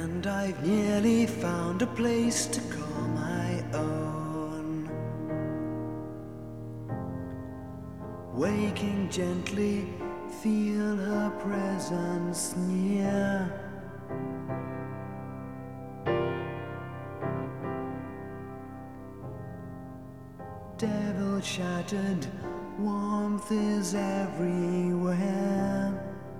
And I've nearly found a place to call my own. Waking gently, feel her presence near. Devil shattered, warmth is everywhere.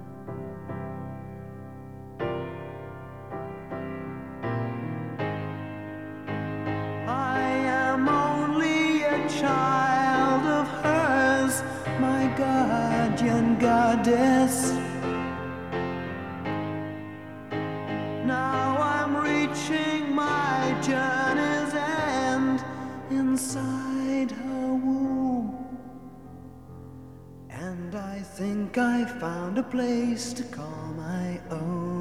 I am only a child of hers, my guardian goddess. Now I'm reaching my journey's end inside her womb, and I think I found a place to call my own.